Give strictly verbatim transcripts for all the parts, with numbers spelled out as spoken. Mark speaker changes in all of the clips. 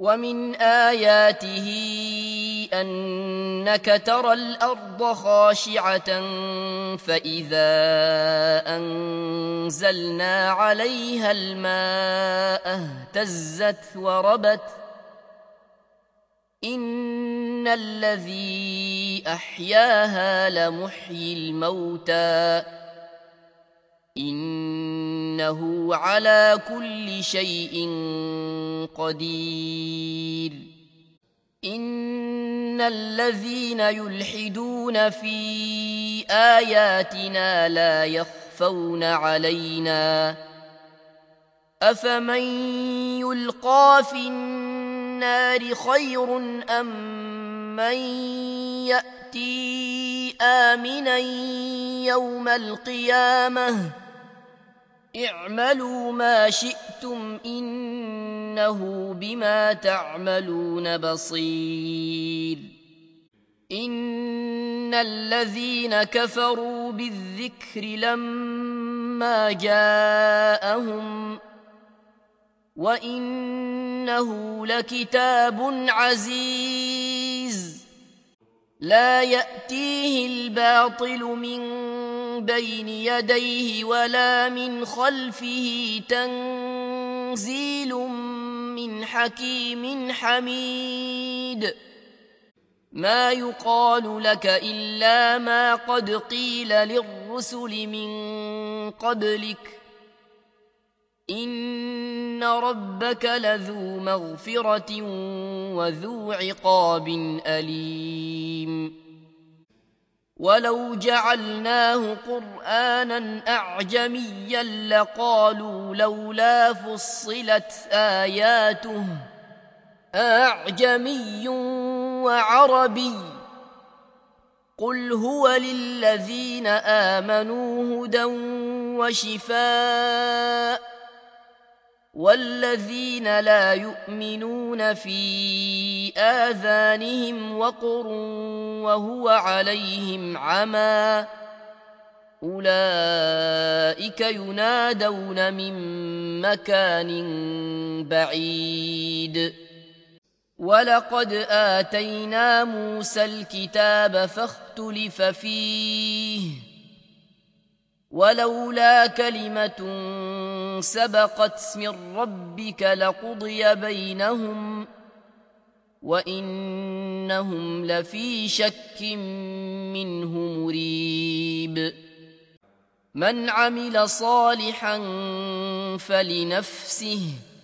Speaker 1: ومن آياته أنك ترى الأرض خاشعة فإذا أنزلنا عليها الماء اهتزت وربت إن الذي أحياها لمحيي الموتى إنه على كل شيء قدير إن الذين يلحدون في آياتنا لا يخفون علينا أفمن يلقى في النار خير أم من يأتي آمنا يوم القيامة اعملوا ما شئتم إنه بما تعملون بصير إن الذين كفروا بالذكر لما جاءهم وإنه لكتاب عزيز لا يأتيه الباطل من بين يديه ولا من خلفه تنزيل من حكيم حميد ما يقال لك إلا ما قد قيل للرسل من قبلك إن ربك لذو مغفرة وذو عقاب أليم ولو جعلناه قرآنا أعجميا لقالوا لولا فصلت آياته أعجمي وعربي قل هو للذين آمنوا هدى وشفاء والذين لا يؤمنون في آذانهم وقر وهو عليهم عمى أولئك ينادون من مكان بعيد ولقد آتينا موسى الكتاب فاختلف فيه ولولا كلمة سبقت من ربك لقضي بينهم وإنهم لفي شك منه مريب من عمل صالحا فلنفسه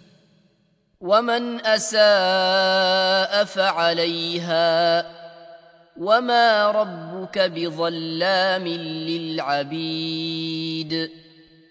Speaker 1: ومن أساء فعليها وما ربك بظلام للعبيد